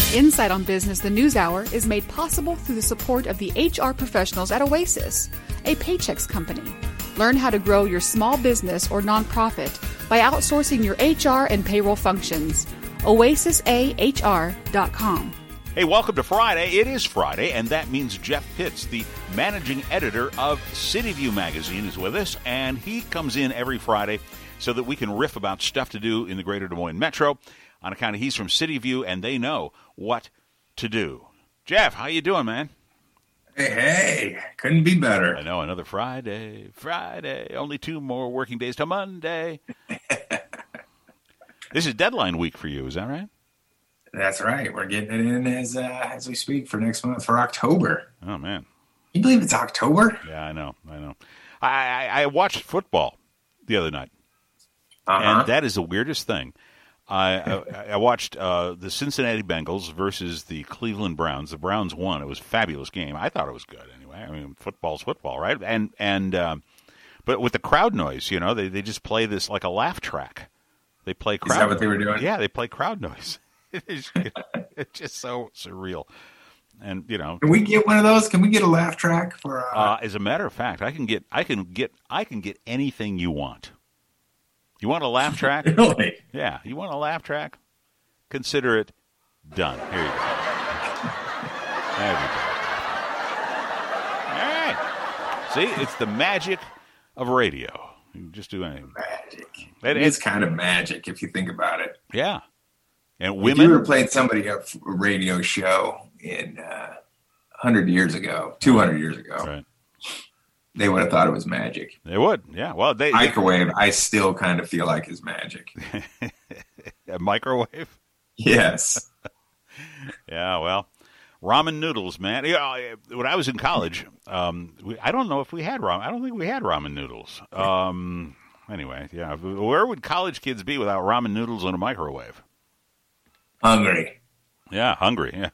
Insight on Business, the News Hour, is made possible through the support of the HR professionals at Oasis, a Paychex company. Learn how to grow your small business or nonprofit by outsourcing your HR and payroll functions. OasisAHR.com. Hey, welcome to Friday. It is Friday, and that means Jeff Pitts, the managing editor of City View magazine, is with us, and he comes in every Friday so that we can riff about stuff to do in the greater Des Moines metro on account of he's from City View, and they know what to do. Jeff, how you doing, man? Hey, couldn't be better. I know, another Friday, only 2 more working days till Monday. This is deadline week for you, is that right? That's right. We're getting it in as we speak for next month, for October. Oh, man. You believe it's October? Yeah, I know. I watched football the other night, and that is the weirdest thing. I watched the Cincinnati Bengals versus the Cleveland Browns. The Browns won. It was a fabulous game. I thought it was good anyway. I mean, football's football, right? But with the crowd noise, you know, they just play this like a laugh track. They play crowd. Is that what they were doing? Yeah, they play crowd noise. It's just so surreal. And you know, can we get one of those? Can we get a laugh track for? As a matter of fact, I can get anything you want. You want a laugh track? Really? Yeah. You want a laugh track? Consider it done. Here you go. There we go. All right. See, it's the magic of radio. You can just do anything. Magic. It's kind of magic if you think about it. Yeah. And women. If you were playing somebody a radio show in 100 years ago, 200 years ago, right, they would have thought it was magic. They would, yeah. Well, microwave, I still kind of feel like is magic. A microwave? Yes. Yeah, well, ramen noodles, man. Yeah, when I was in college, I don't know if we had ramen. I don't think we had ramen noodles. Anyway, yeah. Where would college kids be without ramen noodles in a microwave? Hungry. Yeah, hungry. Yeah.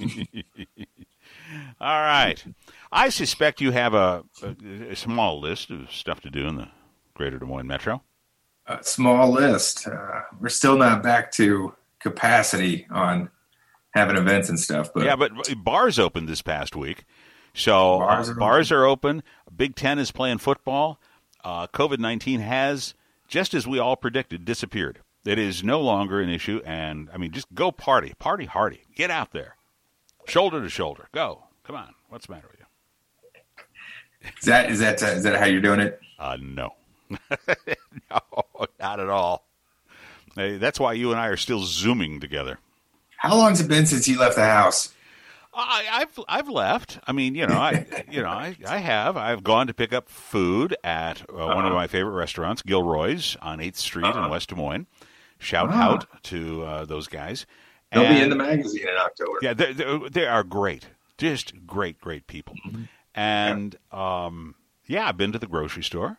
All right. I suspect you have a small list of stuff to do in the greater Des Moines metro. A small list. We're still not back to capacity on having events and stuff. But yeah, but bars opened this past week. So bars are open. Big Ten is playing football. COVID-19 has, just as we all predicted, disappeared. It is no longer an issue, and, I mean, just go party hardy. Get out there. Shoulder to shoulder. Go. Come on. What's the matter with you? Is that how you're doing it? No. No, not at all. Hey, that's why you and I are still Zooming together. How long's it been since you left the house? I've left. I mean, I have. I've gone to pick up food at one of my favorite restaurants, Gilroy's on 8th Street in West Des Moines. Shout out to those guys. They'll be in the magazine in October. Yeah, they are great. Just great people. Mm-hmm. And, I've been to the grocery store.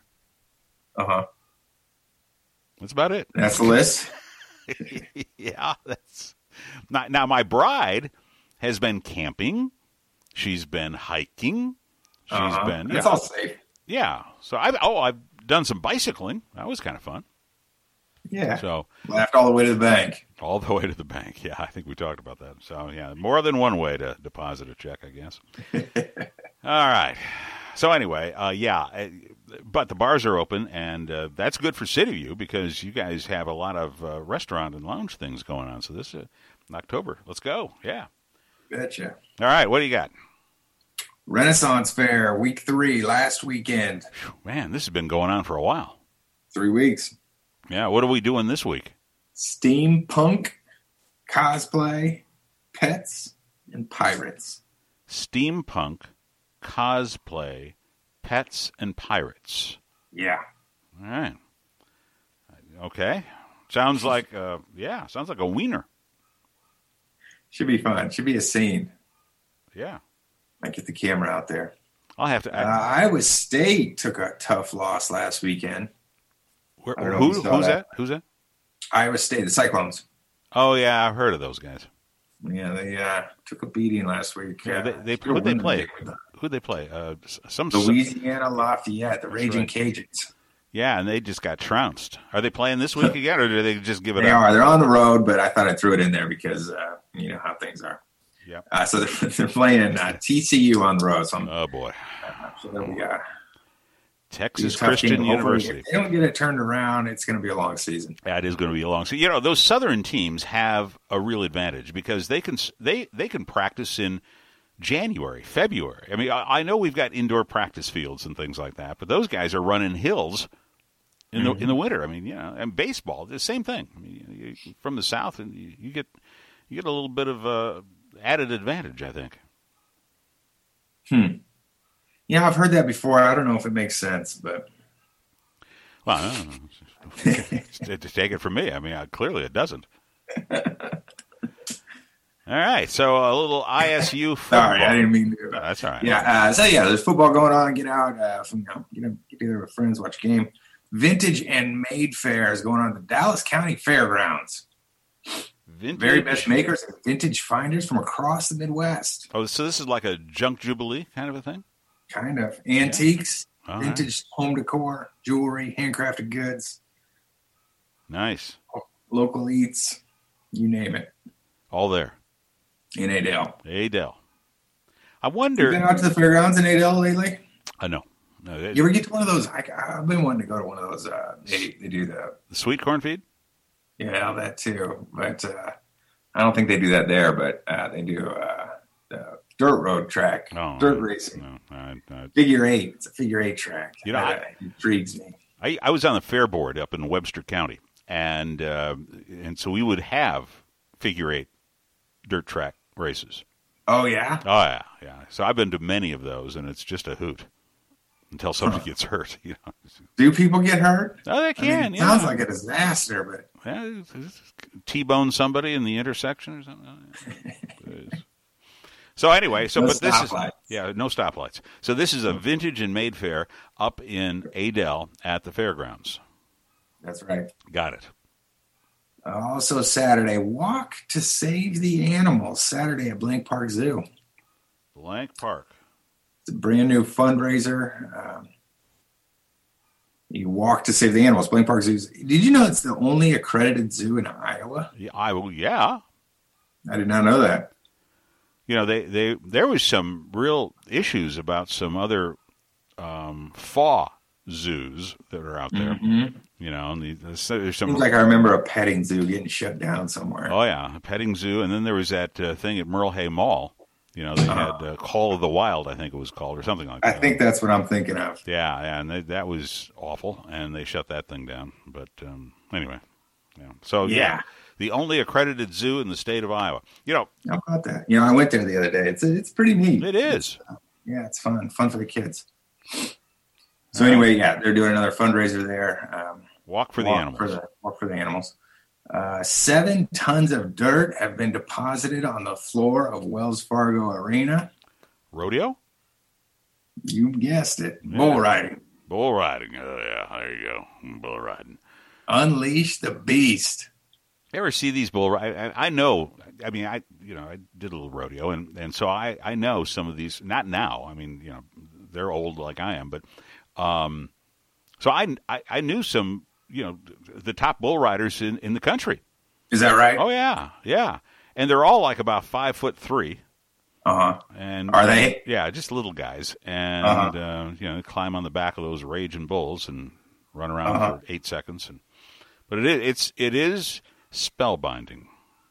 That's about it. That's the list? Yeah, that's... Now, my bride has been camping. She's been hiking. She's been... That's all safe. Yeah. So, I've done some bicycling. That was kind of fun. Yeah. So laughed all the way to the bank. All the way to the bank. Yeah, I think we talked about that. So, yeah, more than one way to deposit a check, I guess. All right. So, anyway, but the bars are open, and that's good for City View because you guys have a lot of restaurant and lounge things going on. So, this is October. Let's go. Yeah. Betcha. All right. What do you got? Renaissance Fair, week 3, last weekend. Man, this has been going on for a while. 3 weeks. Yeah, what are we doing this week? Steampunk, cosplay, pets, and pirates. Steampunk, cosplay, pets, and pirates. Yeah. All right. Okay. Sounds like a wiener. Should be fun. Should be a scene. Yeah. Might get the camera out there. I'll have to. Iowa State took a tough loss last weekend. Who's that? Iowa State, the Cyclones. Oh, yeah, I've heard of those guys. Yeah, they took a beating last week. Yeah, who'd they play? Louisiana Lafayette, the Raging right. Cajuns. Yeah, and they just got trounced. Are they playing this week again, or do they just give it up? They are. They're on the road, but I thought I threw it in there because you know how things are. Yep. So they're playing TCU on the road. So oh, boy. So they'll be, Texas Christian University. If they don't get it turned around, it's going to be a long season. Yeah, it is going to be a long season. You know, those Southern teams have a real advantage because they can practice in January, February. I mean, I know we've got indoor practice fields and things like that, but those guys are running hills in the winter. I mean, you know, and baseball, the same thing. I mean, you from the South, and you get a little bit of added advantage, I think. Yeah, I've heard that before. I don't know if it makes sense, but well, I don't know. To take it from me, I mean, clearly it doesn't. All right, so a little ISU football. Sorry, I didn't mean to. That's all right. Yeah, there's football going on. Get out, get together with friends, watch a game. Vintage and Made Fair is going on at the Dallas County Fairgrounds. Vintage. Very best makers and vintage finders from across the Midwest. Oh, so this is like a junk jubilee kind of a thing? Kind of. Antiques, yeah. vintage home decor, jewelry, handcrafted goods. Nice. Local eats, you name it. All there. In Adel. I wonder. You been out to the fairgrounds in Adel lately? No. You ever get to one of those? I've been wanting to go to one of those. They do the sweet corn feed? Yeah, that too. But I don't think they do that there, but they do the dirt road track, dirt racing. No, figure eight. It's a figure eight track. You know, that intrigues me. I was on the fair board up in Webster County, and so we would have figure eight dirt track races. Oh, yeah? Oh, yeah. So I've been to many of those, and it's just a hoot until somebody gets hurt. You know. Do people get hurt? Oh, they can. It sounds like a disaster, but T-bone somebody in the intersection or something. So anyway, no stoplights. So this is a vintage and made fair up in Adel at the fairgrounds. That's right. Got it. Also Saturday, Walk to Save the Animals, Saturday at Blank Park Zoo. Blank Park. It's a brand new fundraiser. You walk to save the animals. Blank Park Zoo. Did you know it's the only accredited zoo in Iowa? Yeah. I did not know that. You know, there was some real issues about some other FAW zoos that are out there. Mm-hmm. You know, and there's some. Seems like I remember a petting zoo getting shut down somewhere. Oh yeah, a petting zoo, and then there was that thing at Merle Hay Mall. You know, they had Call of the Wild, I think it was called, or something like that. I think that's what I'm thinking of. Yeah, and that was awful, and they shut that thing down. But anyway, yeah. So yeah, the only accredited zoo in the state of Iowa. You know, how about that? You know, I went there the other day. It's pretty neat. It is. It's fun for the kids. So anyway, they're doing another fundraiser there. Walk for the animals. Walk for the animals. 7 tons of dirt have been deposited on the floor of Wells Fargo Arena. Rodeo? You guessed it. Yeah. Bull riding. Bull riding. Oh, yeah, there you go. Bull riding. Unleash the beast. You ever see these bull riding? I know. I mean, I did a little rodeo, and so I know some of these. Not now. I mean, you know, they're old like I am, but so I knew some. You know, the top bull riders in the country. Is that right? Oh yeah, and they're all like about 5'3". And are they? Yeah, just little guys, and you know, climb on the back of those raging bulls and run around for 8 seconds. But it is spellbinding.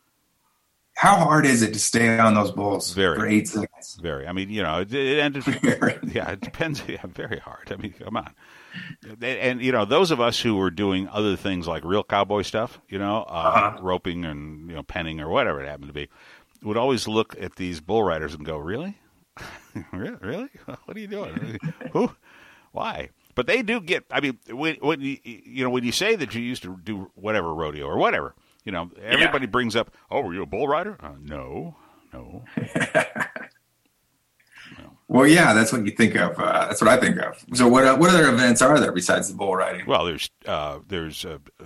How hard is it to stay on those bulls for 8 seconds? Very. I mean, you know, it ended. Yeah, it depends. Yeah, very hard. I mean, come on. And, you know, those of us who were doing other things like real cowboy stuff, you know, roping and, you know, penning or whatever it happened to be, would always look at these bull riders and go, really? Really? What are you doing? Who? Why? But they do get, I mean, when you say that you used to do whatever rodeo or whatever, you know, everybody brings up, oh, were you a bull rider? No. Well, yeah, that's what you think of. That's what I think of. So, what other events are there besides the bull riding? Well, there's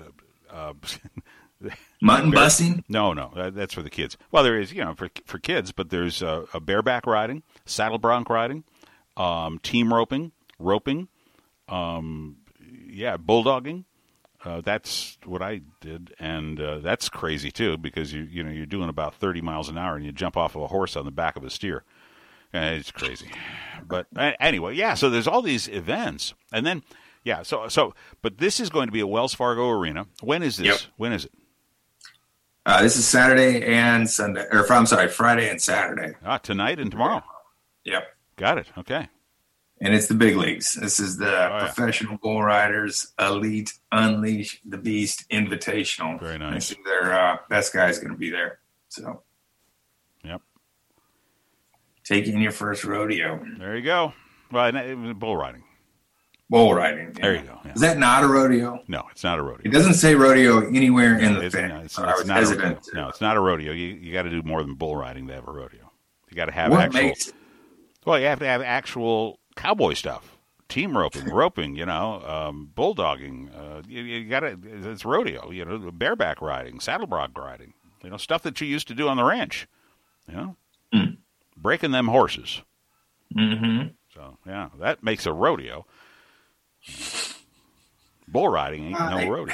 mutton busting. No, that's for the kids. Well, there is, you know, for kids, but there's a bareback riding, saddle bronc riding, team roping. You Yeah, bulldogging. That's what I did, and that's crazy too because you're doing about 30 miles an hour and you jump off of a horse on the back of a steer. It's crazy. But anyway, yeah. So there's all these events, and then but this is going to be at Wells Fargo Arena. When is this? Yep. When is it? This is Saturday and Sunday, Friday and Saturday. Tonight and tomorrow. Yep. Got it. Okay. And it's the big leagues. This is the Professional Bull Riders Elite Unleash the Beast Invitational. Very nice. This is their best guy's going to be there. So, yep. Taking your first rodeo. There you go. Well, it was bull riding. Bull riding. Yeah. There you go. Yeah. Is that not a rodeo? No, it's not a rodeo. It doesn't say rodeo anywhere in the thing. It's not a rodeo. No, it's not a rodeo. You got to do more than bull riding to have a rodeo. You got to have Well, you have to have actual cowboy stuff, team roping, bulldogging. You got to. It's rodeo. Bareback riding, saddlebrock riding. Stuff that you used to do on the ranch. Breaking them horses. Mm-hmm. So yeah, that makes a rodeo. Bull riding ain't no rodeo.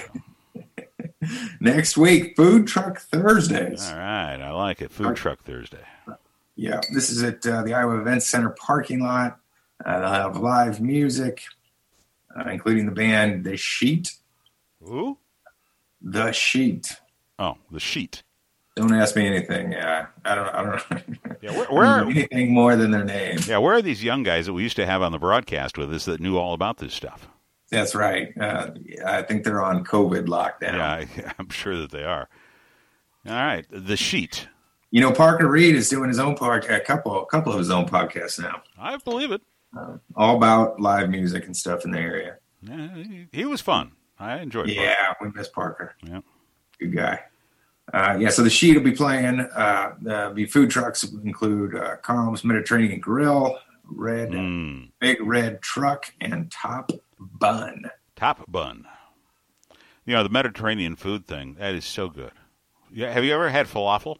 Next week, Food Truck Thursdays. All right, I like it. Food Truck Thursday. Yeah, this is at the Iowa Events Center parking lot. They'll have live music, including the band The Sheet. Who? The Sheet. Oh, The Sheet. Don't ask me anything. Yeah, I don't. Yeah, where anything more than their name? Yeah, where are these young guys that we used to have on the broadcast with us that knew all about this stuff? That's right. I think they're on COVID lockdown. Yeah, I'm sure that they are. All right, The Sheet. Parker Reed is doing his own a couple of his own podcasts now. I believe it. All about live music and stuff in the area. Yeah, he was fun. I enjoyed it. Yeah, we miss Parker. Yeah, good guy. So the Sheet will be playing. The food trucks include Carl's Mediterranean Grill, Big Red Truck, and Top Bun. Top Bun. The Mediterranean food thing, that is so good. Yeah, have you ever had falafel?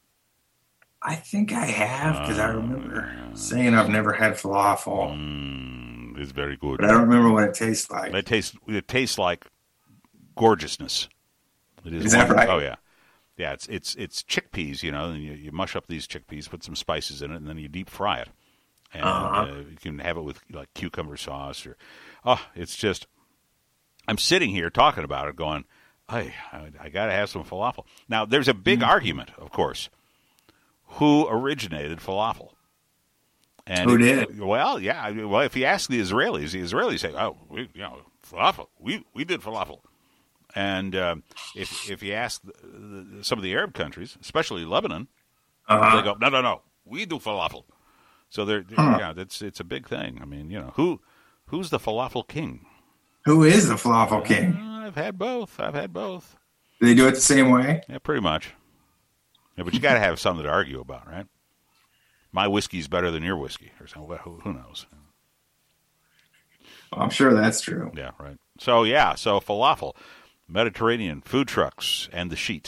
I think I have, because I remember saying I've never had falafel. It's very good. But I don't remember what it tastes like. It tastes like gorgeousness. Is that right? Oh, yeah. Yeah, it's chickpeas, and you mush up these chickpeas, put some spices in it, and then you deep fry it. And you can have it with like cucumber sauce it's just, I'm sitting here talking about it going, hey, I got to have some falafel. Now, there's a big argument, of course. Who originated falafel? And who did? Well, yeah. Well, if you ask the Israelis say, "Oh, falafel. We did falafel." And if you ask some of the Arab countries, especially Lebanon, they go, "No, we do falafel." So it's a big thing. I mean, who's the falafel king? Who is the falafel king? I've had both. Do they do it the same way? Yeah, pretty much. Yeah, but you got to have something to argue about, right? My whiskey's better than your whiskey, or something. Who knows? Well, I'm sure that's true. Yeah, right. So falafel, Mediterranean food trucks, and The Sheet.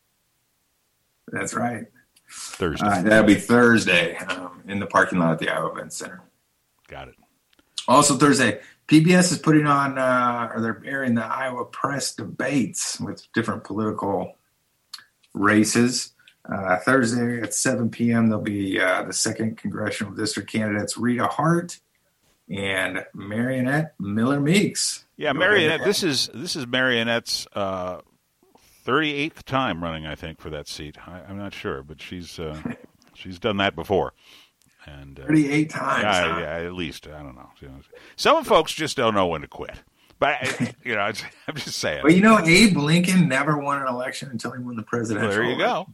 That's right. Thursday. That'll be Thursday in the parking lot at the Iowa Events Center. Got it. Also Thursday, PBS is putting on, or they're airing the Iowa Press debates with different political races. Thursday at 7 p.m. there'll be the 2nd Congressional District candidates Rita Hart and Marionette Miller Meeks. Yeah, Marionette. This is Marionette's 38th time running, I think, for that seat. I'm not sure, but she's done that before. And 38 times. Yeah, at least. I don't know. Some folks just don't know when to quit. But I'm just saying. Well, Abe Lincoln never won an election until he won the presidential. There you go.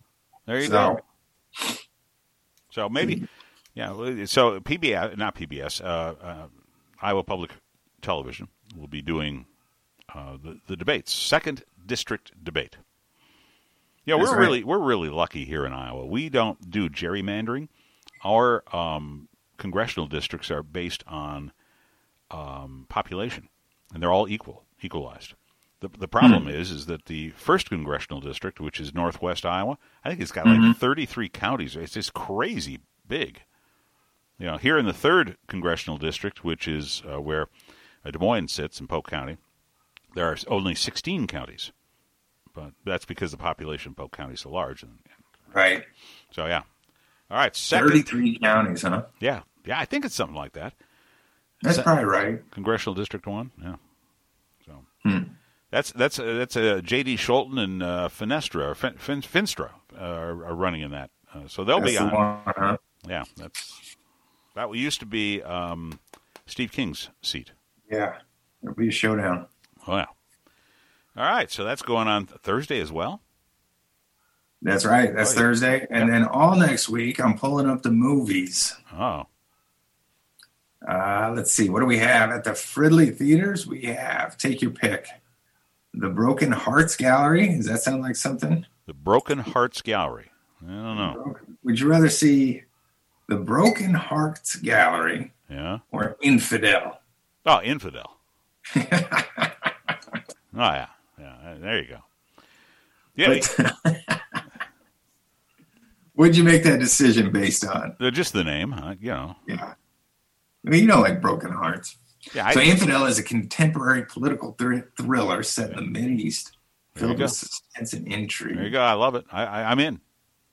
So maybe, So PBS, not PBS, Iowa Public Television will be doing the debates, 2nd District debate. Yeah, we're really lucky here in Iowa. We don't do gerrymandering. Our congressional districts are based on population, and they're all equalized. The problem is that the 1st congressional district, which is northwest Iowa, I think it's got like 33 counties. It's just crazy big. Here in the 3rd congressional district, which is where Des Moines sits in Polk County, There are only 16 counties, but that's because the population of Polk County is so large. Right. So, yeah. All right. Second, 33 counties, huh? Yeah. Yeah, I think it's something like that. That's probably right. Congressional District 1, yeah. So that's J.D. Scholten and Finstra are running in that. So they'll be on. One, huh? Yeah, that used to be Steve King's seat. Yeah, it'll be a showdown. Oh, yeah. All right, so that's going on Thursday as well? That's right. That's Thursday. And then all next week, I'm pulling up the movies. Oh. Let's see. What do we have? At the Fridley Theaters, we have, take your pick, the Broken Hearts Gallery. Does that sound like something? The Broken Hearts Gallery. I don't know. Would you rather see the Broken Hearts Gallery or Infidel? Oh, Infidel. Oh, yeah. Yeah, there you go. Yeah. What'd you make that decision based on? Just the name, Yeah. I mean, you don't like Broken Hearts. Yeah, so Infidel is a contemporary political thriller set in the Mideast, filled with suspense and intrigue. There you go. I love it. I'm in.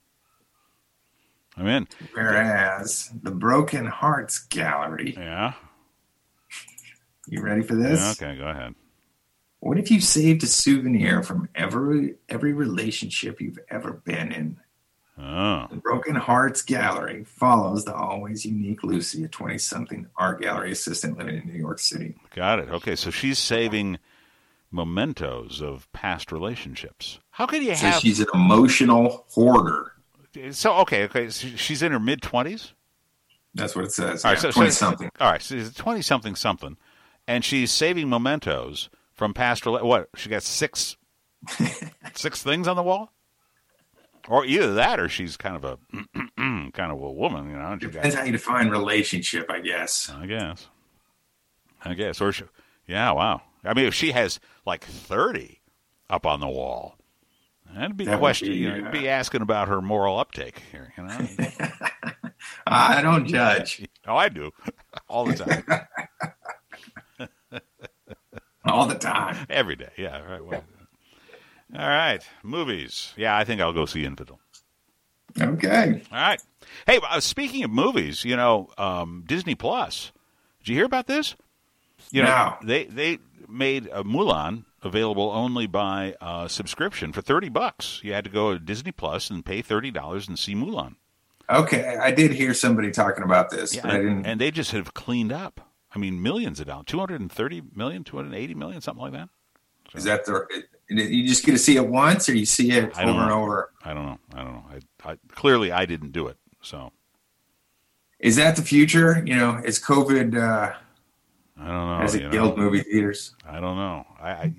Whereas the Broken Hearts Gallery. Yeah. You ready for this? Yeah, okay, go ahead. What if you saved a souvenir from every relationship you've ever been in? Oh. The Broken Hearts Gallery follows the always unique Lucy, a 20-something art gallery assistant living in New York City. Got it. Okay, so she's saving mementos of past relationships. How could you have... So she's an emotional hoarder. So, okay, so she's in her mid-20s? That's what it says. All right, so 20-something. All right, so she's 20-something, and she's saving mementos from past relationships. What, she got six things on the wall? Or either that, or she's kind of a woman, you know. And depends how you define relationship, I guess. I guess. Or wow. I mean, if she has like 30 up on the wall, that'd be a question. You'd be asking about her moral uptake here, you know. I don't judge. Oh, I do, all the time. All the time, every day. Yeah, right. Well, all right, movies. Yeah, I think I'll go see Infidel. Okay. All right. Hey, speaking of movies, you know, Disney Plus. Did you hear about this? You know, they made Mulan available only by subscription for $30. You had to go to Disney Plus and pay $30 and see Mulan. Okay, I did hear somebody talking about this, yeah, but I didn't. And they just have cleaned up. I mean, millions of dollars, 230 million, 280 million, something like that. So. Is that you just get to see it once, or you see it over and over? I don't know. I clearly, I didn't do it. So, is that the future? You know, is COVID? I don't know. Has it killed movie theaters? I don't know. I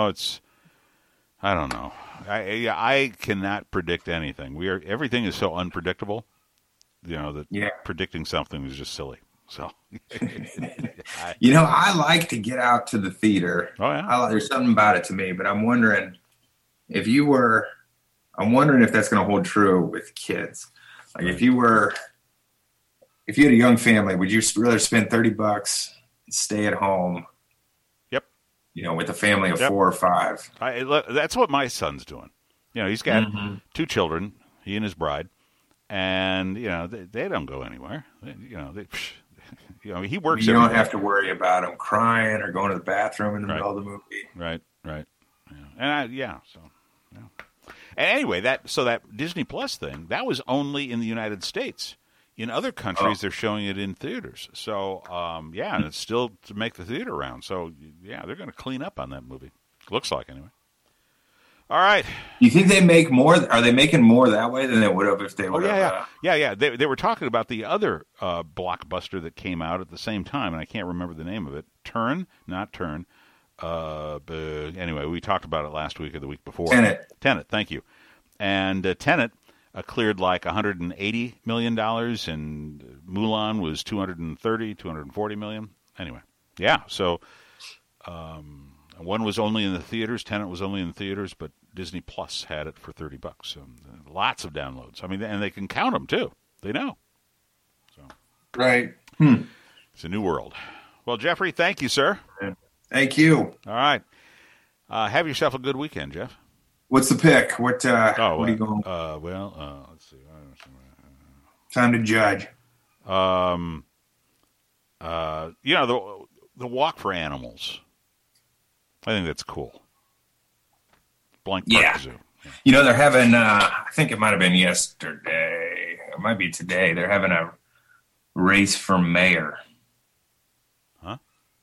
don't know. I cannot predict anything. Everything is so unpredictable. You know that predicting something is just silly. So, I like to get out to the theater. Oh yeah, there's something about it to me. But I'm wondering if that's going to hold true with kids. Like if you had a young family, would you rather spend $30 and stay at home? Yep. You know, with a family of 4 or 5. That's what my son's doing. You know, he's got 2 children, he and his bride, and you know they don't go anywhere. He works. You don't have to worry about him crying or going to the bathroom in the middle of the movie. Right. Yeah. And And anyway, that Disney Plus thing, that was only in the United States. In other countries, they're showing it in theaters. So, and it's still to make the theater round. So, yeah, they're going to clean up on that movie. Looks like, anyway. All right. You think they make more? Are they making more that way than they would have if they would have? Yeah. They were talking about the other blockbuster that came out at the same time, and I can't remember the name of it. Not Turn. But anyway, we talked about it last week or the week before. Tenet, thank you. And Tenet cleared like $180 million, and Mulan was $240 million. Anyway, yeah, so one was only in the theaters, Tenet was only in the theaters, but Disney Plus had it for $30. So lots of downloads. I mean, and they can count them, too. They know. So right. It's a new world. Well, Jeffrey, thank you, sir. Thank you. All right. Have yourself a good weekend, Jeff. What's the pick? What are you going? Let's see. Time to judge. The walk for animals. I think that's cool. Blank Park Zoo. Yeah. They're having, I think it might have been yesterday. It might be today. They're having a race for mayor. Huh?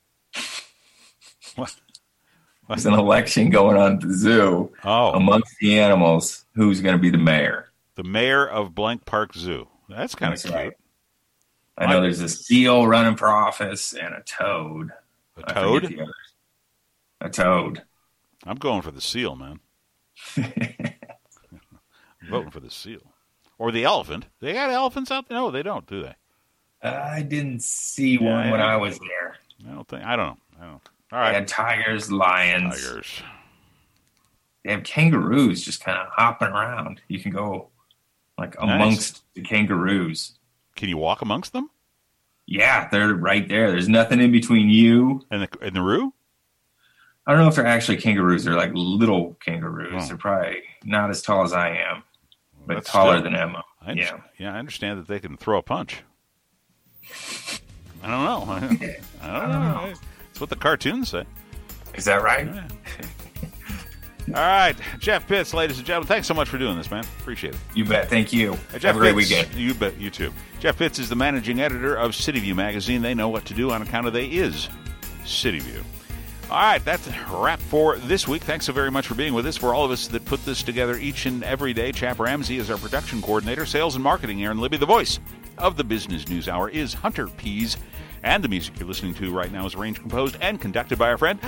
What? There's an election going on at the zoo amongst the animals. Who's going to be the mayor? The mayor of Blank Park Zoo. That's kind of cute. Right. I know there's a seal running for office and a toad. A toad? A toad. I'm going for the seal, man. I'm voting for the seal. Or the elephant. They got elephants out there? No, they don't, do they? I didn't see one when I was there. I don't know. All right. They had tigers, lions. They have kangaroos just kind of hopping around. You can go amongst the kangaroos. Can you walk amongst them? Yeah, they're right there. There's nothing in between you and the roo. I don't know if they're actually kangaroos. They're like little kangaroos. Oh. They're probably not as tall as I am, but taller than Emma. I understand that they can throw a punch. I don't know. I don't know. That's what the cartoons say. Is that right? Yeah. All right, Jeff Pitts, ladies and gentlemen, thanks so much for doing this, man. Appreciate it. You bet. Thank you. Jeff Have a great weekend. You bet. You too. Jeff Pitts is the managing editor of City View magazine. They know what to do on account of they is City View. All right, that's a wrap for this week. Thanks so very much for being with us. For all of us that put this together each and every day, Chap Ramsey is our production coordinator. Sales and marketing, Aaron Libby. The voice of the Business News Hour is Hunter Pease. And the music you're listening to right now is arranged, composed, and conducted by our friend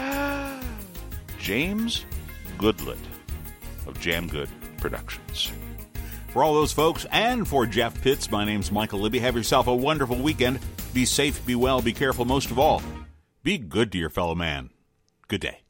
James Goodlett of Jam Good Productions. For all those folks and for Jeff Pitts, my name's Michael Libby. Have yourself a wonderful weekend. Be safe, be well, be careful. Most of all, be good to your fellow man. Good day.